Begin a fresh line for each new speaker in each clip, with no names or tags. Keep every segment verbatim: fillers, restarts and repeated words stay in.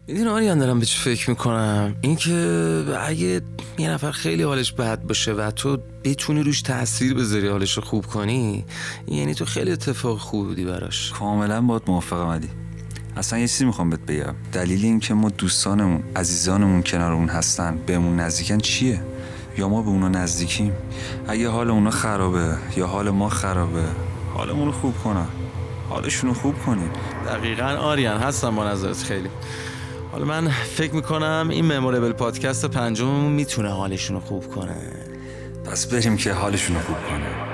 میدونی آریان دارم به چی فکر میکنم؟ اینکه اگه یه نفر خیلی حالش بد باشه و تو بتونی روش تأثیر بذاری حالش رو خوب کنی، یعنی تو خیلی اتفاق خوبی بودی براش.
کاملا باهات موافقم علی. اصلا یه چیزی میخوام بهت بگم. دلیل این که ما دوستانمون عزیزانمون کنارمون هستن بهمون نزدیکن چیه؟ یا ما به اونا نزدیکیم؟ اگه حال اونا خرابه یا حال ما خرابه، حالمون رو خوب کنن، حالشون رو خوب کنیم.
دقیقاً آریان، هستم با نظرت خیلی. حالا من فکر میکنم این مموریبل پادکست پنجممون میتونه حالشون رو خوب کنه.
پس بریم که حالشون رو خوب کنه.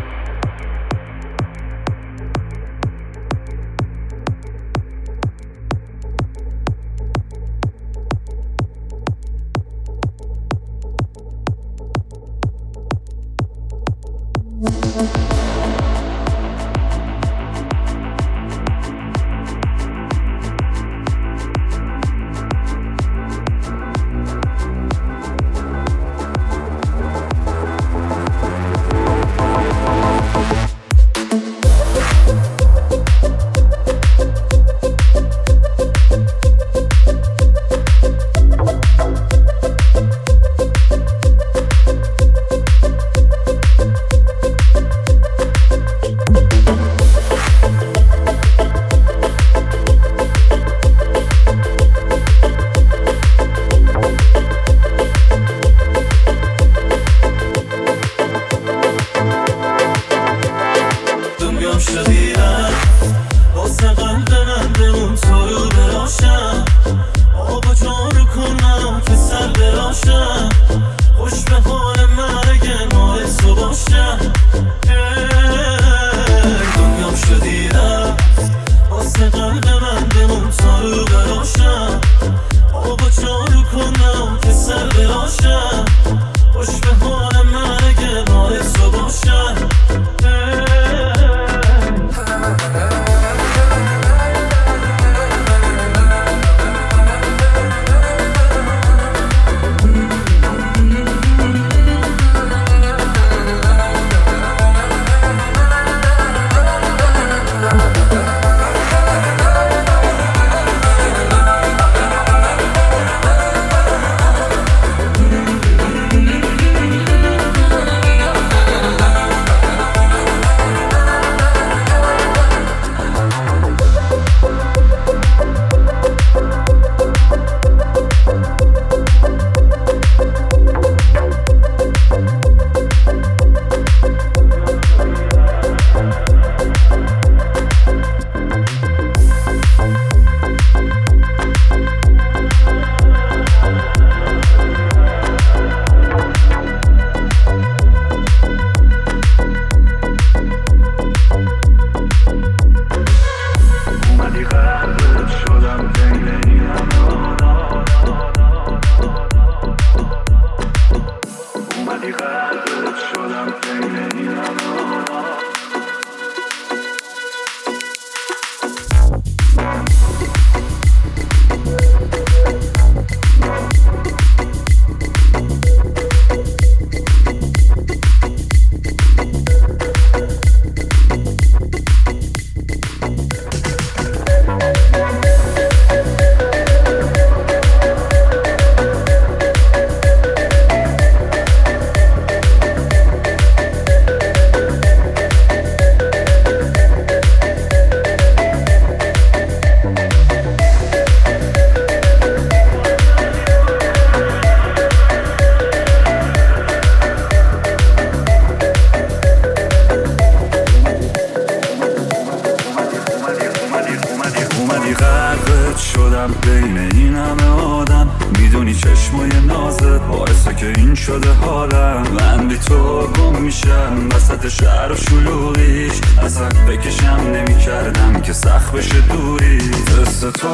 بین این همه آدم میدونی چشمای نازت باعثه که این شده حالم. من بی تو گم میشم وسط شهر و شلوغیش، اصلا بکشم نمی کردم که سخت بشه دوری. دست تو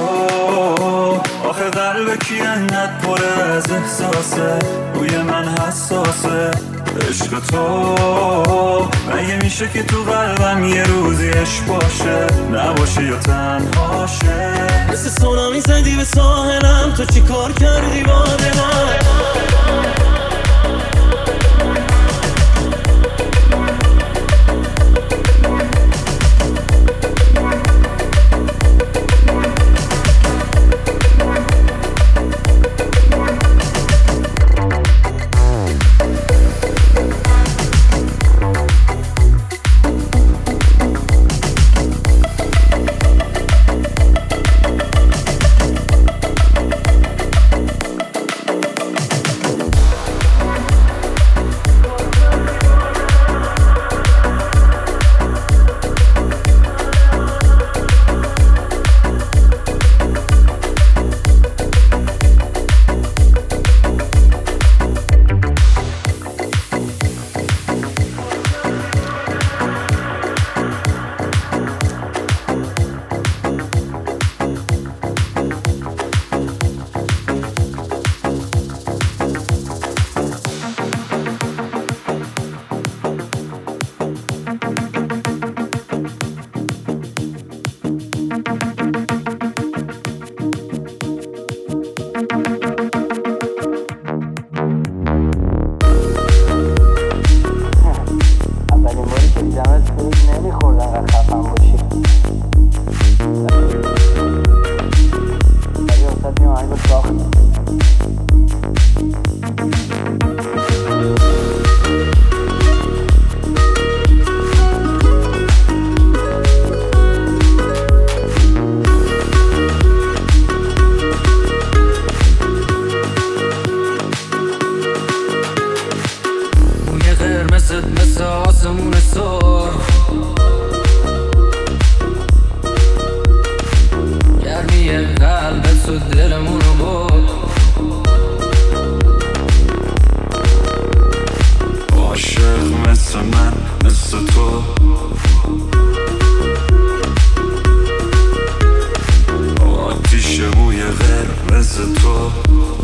آخه قلب کی انقدر پره از احساسه، روی من حساسه. عشق تو مگه میشه که تو قلبم یه روزی عشق باشه، نباشه یا تنهاشه.
مثل سونامی زدی به ساحلم، تو چی کار کردی با دلم؟
تو دلمونو برد.
عاشق مثل من مثل تو، آتیش موی قرمز تو.